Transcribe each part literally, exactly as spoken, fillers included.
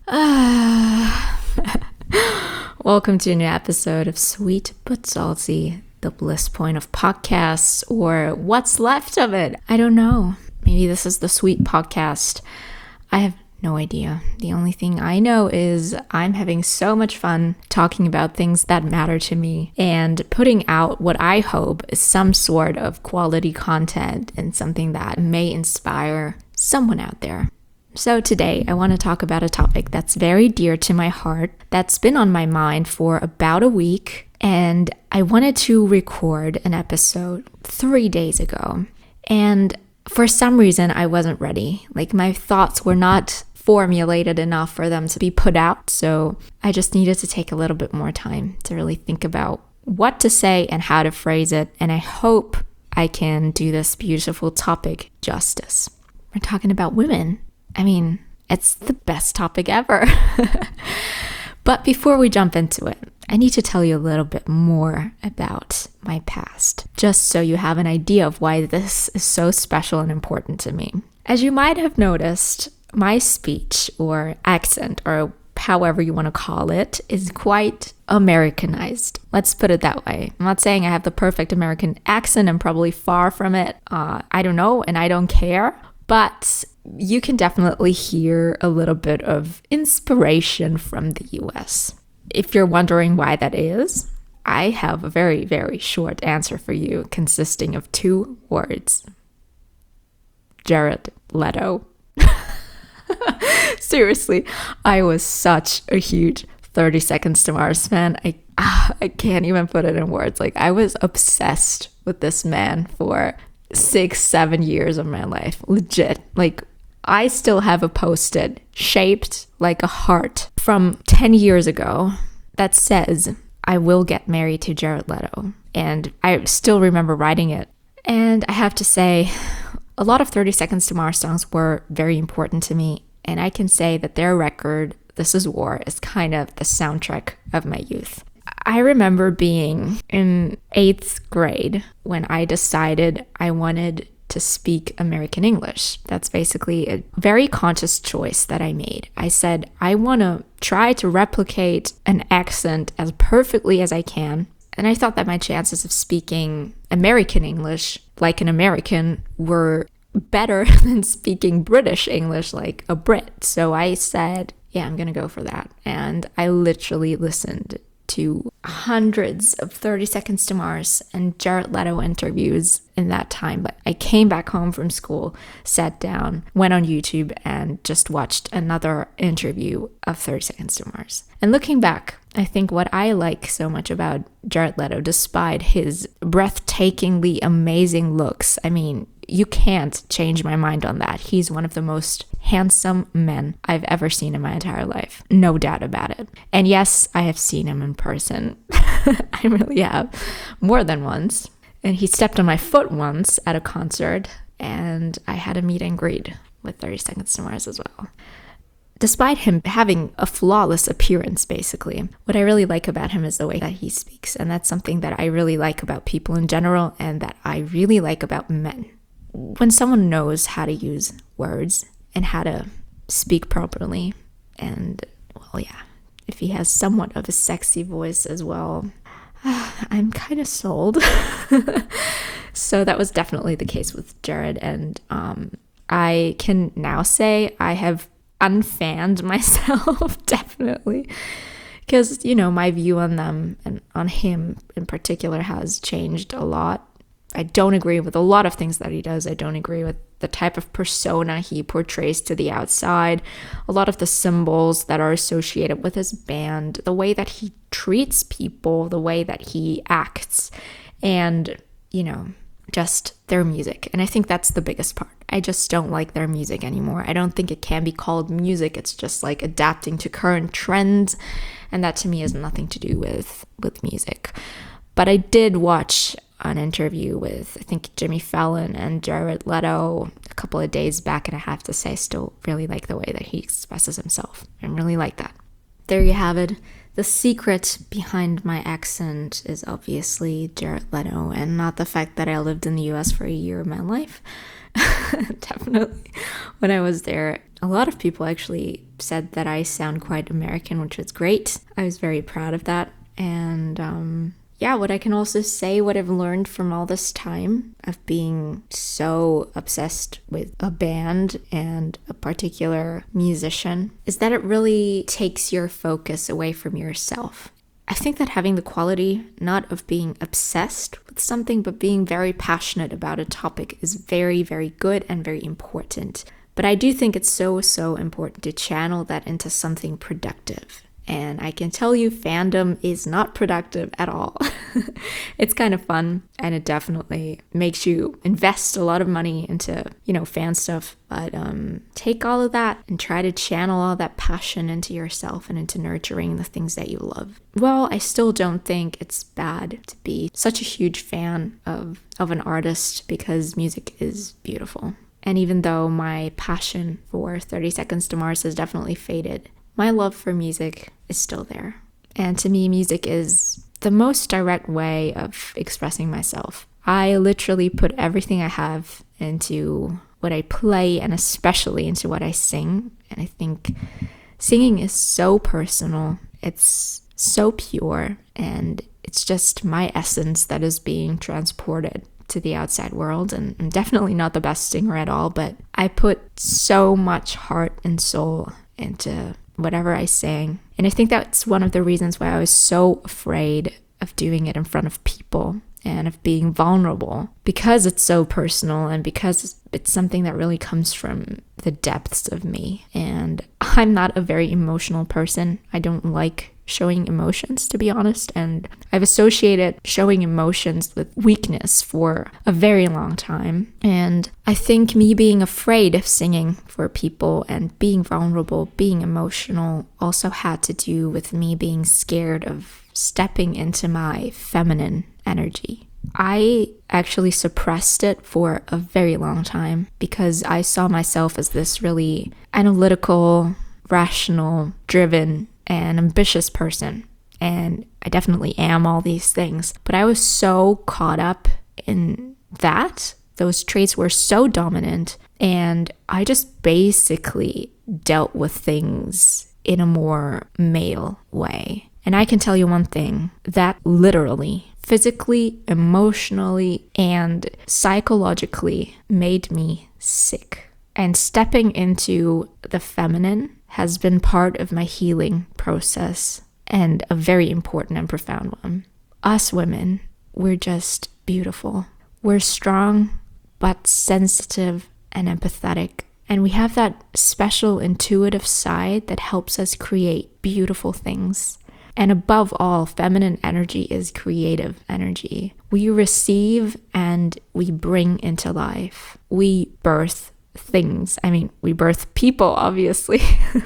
Welcome to a new episode of Sweet But Salty, the bliss point of podcasts, or what's left of it. I don't know. Maybe this is the sweet podcast. I have no idea. The only thing I know is I'm having so much fun talking about things that matter to me and putting out what I hope is some sort of quality content and something that may inspire someone out there. So today I want to talk about a topic that's very dear to my heart, that's been on my mind for about a week, and I wanted to record an episode three days ago. And for some reason I wasn't ready. Like my thoughts were not formulated enough for them to be put out. So I just needed to take a little bit more time to really think about what to say and how to phrase it. And I hope I can do this beautiful topic justice. We're talking about women. I mean, it's the best topic ever. But before we jump into it, I need to tell you a little bit more about my past, just so you have an idea of why this is so special and important to me. As you might have noticed, my speech or accent, or however you want to call it, is quite Americanized. Let's put it that way. I'm not saying I have the perfect American accent. I'm probably far from it. Uh, I don't know, and I don't care. But you can definitely hear a little bit of inspiration from the U S. If you're wondering why that is, I have a very, very short answer for you, consisting of two words. Jared Leto. Seriously, I was such a huge thirty Seconds to Mars fan. I, ah, I can't even put it in words. Like, I was obsessed with this man for six, seven years of my life. Legit. Like, I still have a post-it shaped like a heart from ten years ago that says, I will get married to Jared Leto. And I still remember writing it. And I have to say, a lot of thirty Seconds to Mars songs were very important to me. And I can say that their record, This Is War, is kind of the soundtrack of my youth. I remember being in eighth grade when I decided I wanted to speak American English. That's basically a very conscious choice that I made. I said, I want to try to replicate an accent as perfectly as I can. And I thought that my chances of speaking American English like an American were better than speaking British English like a Brit. So I said, yeah, I'm going to go for that. And I literally listened to hundreds of thirty Seconds to Mars and Jared Leto interviews in that time. But I came back home from school, sat down, went on YouTube, and just watched another interview of thirty Seconds to Mars. And looking back, I think what I like so much about Jared Leto, despite his breathtakingly amazing looks, I mean, you can't change my mind on that. He's one of the most handsome men I've ever seen in my entire life. No doubt about it. And yes, I have seen him in person. I really have. More than once. And he stepped on my foot once at a concert, and I had a meet and greet with thirty Seconds to Mars as well. Despite him having a flawless appearance, basically, what I really like about him is the way that he speaks. And that's something that I really like about people in general, and that I really like about men. When someone knows how to use words and how to speak properly, and, well, yeah, if he has somewhat of a sexy voice as well, I'm kind of sold. So that was definitely the case with Jared, and um, I can now say I have unfanned myself, definitely, because, you know, my view on them and on him in particular has changed a lot. I don't agree with a lot of things that he does. I don't agree with the type of persona he portrays to the outside, a lot of the symbols that are associated with his band, the way that he treats people, the way that he acts, and, you know, just their music. And I think that's the biggest part. I just don't like their music anymore. I don't think it can be called music. It's just like adapting to current trends. And that to me has nothing to do with, with music. But I did watch an interview with, I think, Jimmy Fallon and Jared Leto a couple of days back, and I have to say I still really like the way that he expresses himself. I really like that. There you have it. The secret behind my accent is obviously Jared Leto, and not the fact that I lived in the U S for a year of my life. Definitely. When I was there, a lot of people actually said that I sound quite American, which was great. I was very proud of that. And um, yeah, what I can also say, what I've learned from all this time of being so obsessed with a band and a particular musician, is that it really takes your focus away from yourself. I think that having the quality, not of being obsessed with something, but being very passionate about a topic is very, very good and very important. But I do think it's so, so important to channel that into something productive. And I can tell you, fandom is not productive at all. It's kind of fun, and it definitely makes you invest a lot of money into, you know, fan stuff. But um, take all of that and try to channel all that passion into yourself and into nurturing the things that you love. Well, I still don't think it's bad to be such a huge fan of, of an artist, because music is beautiful. And even though my passion for thirty Seconds to Mars has definitely faded, my love for music is still there. And to me, music is the most direct way of expressing myself. I literally put everything I have into what I play, and especially into what I sing. And I think singing is so personal. It's so pure, and it's just my essence that is being transported to the outside world. And I'm definitely not the best singer at all, but I put so much heart and soul into whatever I sang. And I think that's one of the reasons why I was so afraid of doing it in front of people and of being vulnerable, because it's so personal and because it's something that really comes from the depths of me. And I'm not a very emotional person. I don't like showing emotions, to be honest, and I've associated showing emotions with weakness for a very long time. And I think me being afraid of singing for people and being vulnerable, being emotional, also had to do with me being scared of stepping into my feminine energy. I actually suppressed it for a very long time because I saw myself as this really analytical, rational, driven, and ambitious person. And I definitely am all these things. But I was so caught up in that. Those traits were so dominant. And I just basically dealt with things in a more male way. And I can tell you one thing, that literally, physically, emotionally, and psychologically made me sick. And stepping into the feminine has been part of my healing process, and a very important and profound one. Us women, we're just beautiful. We're strong, but sensitive and empathetic. And we have that special intuitive side that helps us create beautiful things. And above all, feminine energy is creative energy. We receive and we bring into life. We birth things. I mean, we birth people, obviously,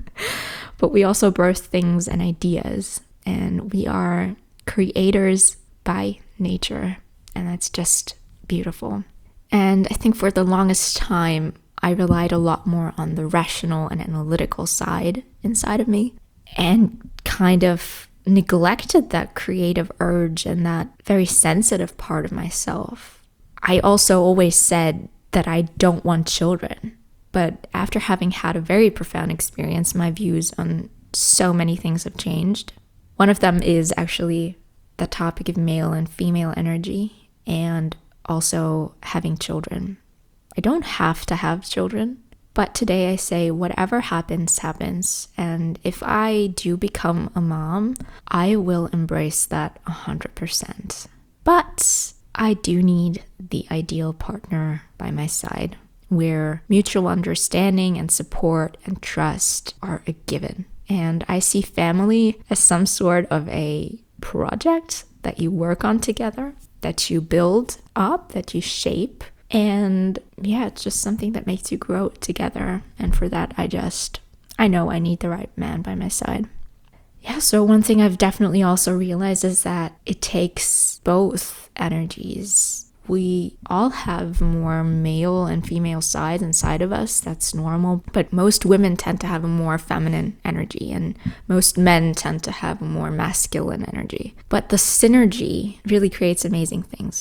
but we also birth things and ideas. And we are creators by nature. And that's just beautiful. And I think for the longest time, I relied a lot more on the rational and analytical side inside of me, and kind of neglected that creative urge and that very sensitive part of myself. I also always said that I don't want children. But after having had a very profound experience, my views on so many things have changed. One of them is actually the topic of male and female energy, and also having children. I don't have to have children, but today I say whatever happens, happens. And if I do become a mom, I will embrace that one hundred percent. But I do need the ideal partner by my side, where mutual understanding and support and trust are a given. And I see family as some sort of a project that you work on together, that you build up, that you shape. And yeah, it's just something that makes you grow together. And for that, I just, I know I need the right man by my side. Yeah, so one thing I've definitely also realized is that it takes both energies. We all have more male and female sides inside of us. That's normal. But most women tend to have a more feminine energy, and most men tend to have a more masculine energy. But the synergy really creates amazing things.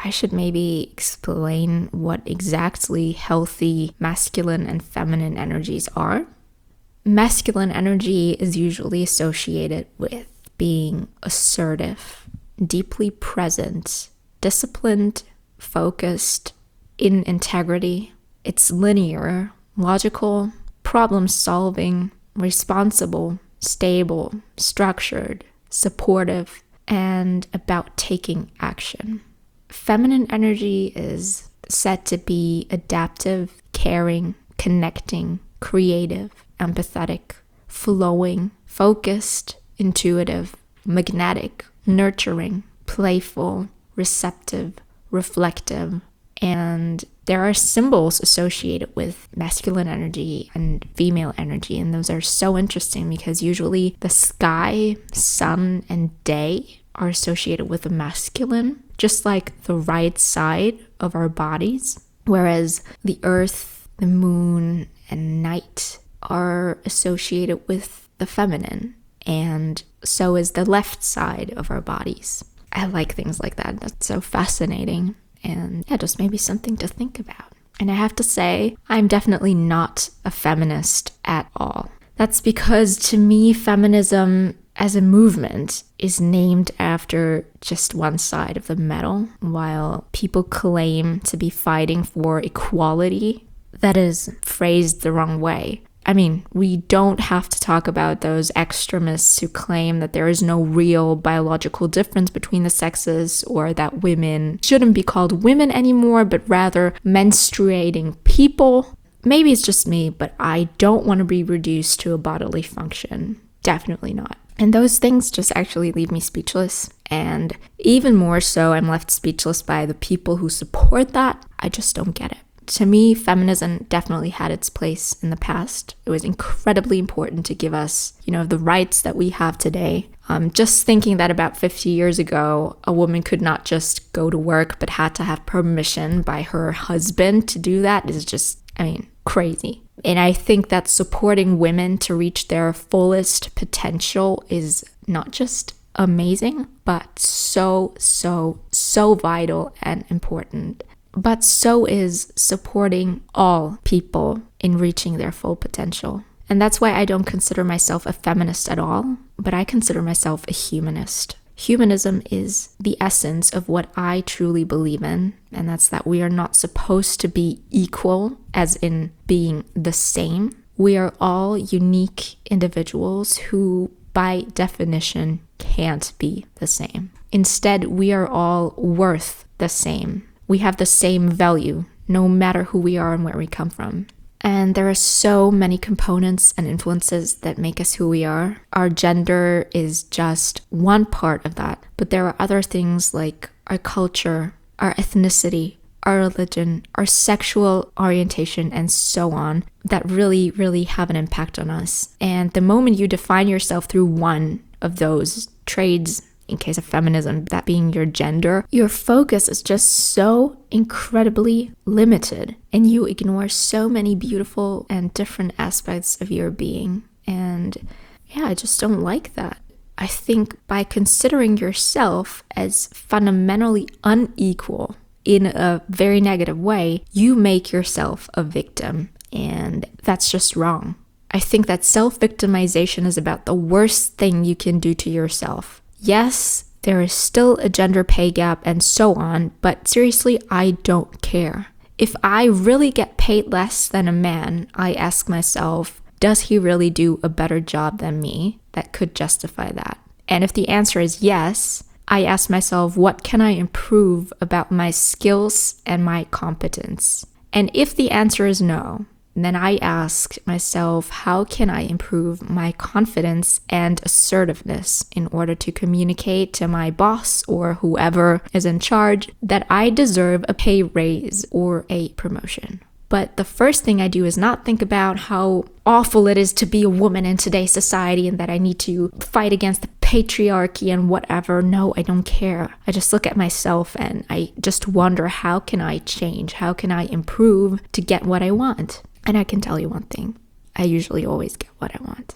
I should maybe explain what exactly healthy masculine and feminine energies are. Masculine energy is usually associated with being assertive, deeply present, disciplined, focused, in integrity. It's linear, logical, problem-solving, responsible, stable, structured, supportive, and about taking action. Feminine energy is said to be adaptive, caring, connecting, creative, empathetic, flowing, focused, intuitive, magnetic, nurturing, playful, receptive, reflective, and there are symbols associated with masculine energy and female energy, and those are so interesting because usually the sky, sun, and day are associated with the masculine, just like the right side of our bodies, whereas the earth, the moon, and night are associated with the feminine, and so is the left side of our bodies. I like things like that. That's so fascinating, and yeah, just maybe something to think about. And I have to say, I'm definitely not a feminist at all. That's because to me, feminism as a movement is named after just one side of the medal, while people claim to be fighting for equality. That is phrased the wrong way. I mean, we don't have to talk about those extremists who claim that there is no real biological difference between the sexes, or that women shouldn't be called women anymore, but rather menstruating people. Maybe it's just me, but I don't want to be reduced to a bodily function. Definitely not. And those things just actually leave me speechless. And even more so, I'm left speechless by the people who support that. I just don't get it. To me, feminism definitely had its place in the past. It was incredibly important to give us, you know, the rights that we have today. Um, just thinking that about fifty years ago, a woman could not just go to work, but had to have permission by her husband to do that is just, I mean, crazy. And I think that supporting women to reach their fullest potential is not just amazing, but so, so, so vital and important. But so is supporting all people in reaching their full potential. And that's why I don't consider myself a feminist at all, but I consider myself a humanist. Humanism is the essence of what I truly believe in, and that's that we are not supposed to be equal, as in being the same. We are all unique individuals who, by definition, can't be the same. Instead, we are all worth the same. We have the same value, no matter who we are and where we come from. And there are so many components and influences that make us who we are. Our gender is just one part of that. But there are other things like our culture, our ethnicity, our religion, our sexual orientation, and so on, that really, really have an impact on us. And the moment you define yourself through one of those traits, in case of feminism, that being your gender, your focus is just so incredibly limited, and you ignore so many beautiful and different aspects of your being. And yeah, I just don't like that. I think by considering yourself as fundamentally unequal in a very negative way, you make yourself a victim, and that's just wrong. I think that self-victimization is about the worst thing you can do to yourself. Yes, there is still a gender pay gap and so on, but seriously, I don't care. If I really get paid less than a man, I ask myself, does he really do a better job than me that could justify that? And if the answer is yes, I ask myself, what can I improve about my skills and my competence? And if the answer is no, then I ask myself, how can I improve my confidence and assertiveness in order to communicate to my boss or whoever is in charge that I deserve a pay raise or a promotion? But the first thing I do is not think about how awful it is to be a woman in today's society and that I need to fight against the patriarchy and whatever. No, I don't care. I just look at myself and I just wonder, how can I change? How can I improve to get what I want? And I can tell you one thing, I usually always get what I want.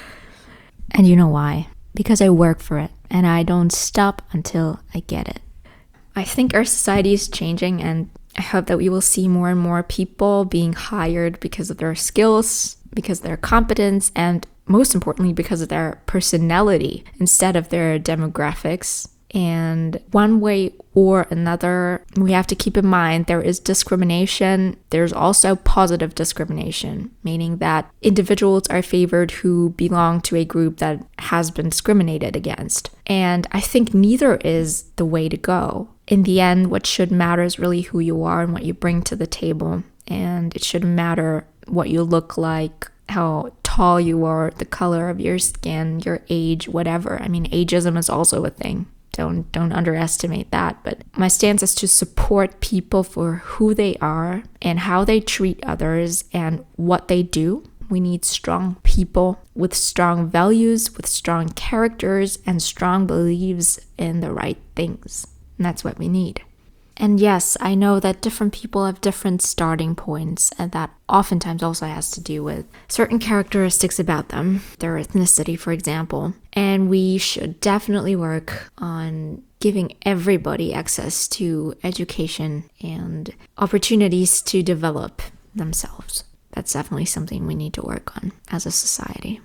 And you know why? Because I work for it and I don't stop until I get it. I think our society is changing, and I hope that we will see more and more people being hired because of their skills, because of their competence, and most importantly, because of their personality instead of their demographics. And one way or another, we have to keep in mind there is discrimination. There's also positive discrimination, meaning that individuals are favored who belong to a group that has been discriminated against. And I think neither is the way to go. In the end, what should matter is really who you are and what you bring to the table. And it shouldn't matter what you look like, how tall you are, the color of your skin, your age, whatever. I mean, ageism is also a thing. Don't don't underestimate that. But my stance is to support people for who they are and how they treat others and what they do. We need strong people with strong values, with strong characters, and strong beliefs in the right things. And that's what we need. And yes, I know that different people have different starting points, and that oftentimes also has to do with certain characteristics about them, their ethnicity, for example. And we should definitely work on giving everybody access to education and opportunities to develop themselves. That's definitely something we need to work on as a society.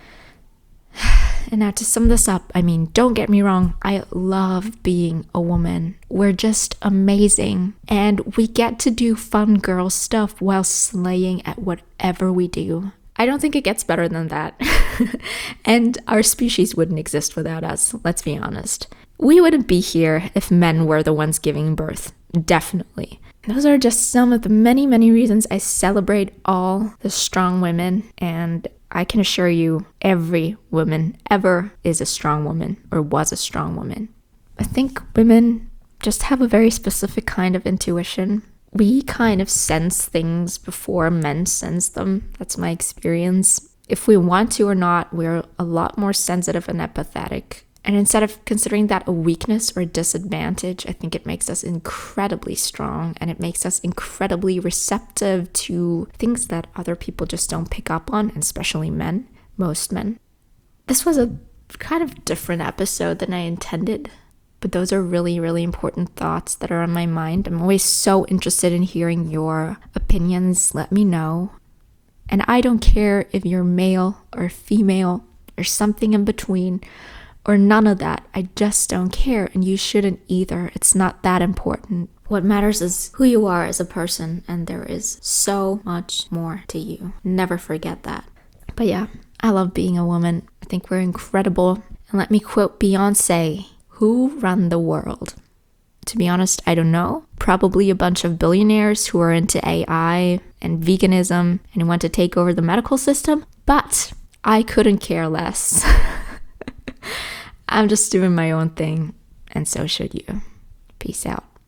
And now to sum this up, I mean, don't get me wrong, I love being a woman. We're just amazing. And we get to do fun girl stuff while slaying at whatever we do. I don't think it gets better than that. And our species wouldn't exist without us, let's be honest. We wouldn't be here if men were the ones giving birth. Definitely. Those are just some of the many, many reasons I celebrate all the strong women, and I can assure you every woman ever is a strong woman or was a strong woman. I think women just have a very specific kind of intuition. We kind of sense things before men sense them. That's my experience. If we want to or not, we're a lot more sensitive and empathetic. And instead of considering that a weakness or a disadvantage, I think it makes us incredibly strong, and it makes us incredibly receptive to things that other people just don't pick up on, and especially men, most men. This was a kind of different episode than I intended, but those are really, really important thoughts that are on my mind. I'm always so interested in hearing your opinions. Let me know. And I don't care if you're male or female or something in between, or none of that. I just don't care, and you shouldn't either. It's not that important. What matters is who you are as a person, and there is so much more to you. Never forget that. But yeah, I love being a woman. I think we're incredible. And let me quote Beyonce, who run the world? To be honest, I don't know. Probably a bunch of billionaires who are into A I and veganism and who want to take over the medical system, but I couldn't care less. I'm just doing my own thing, and so should you. Peace out.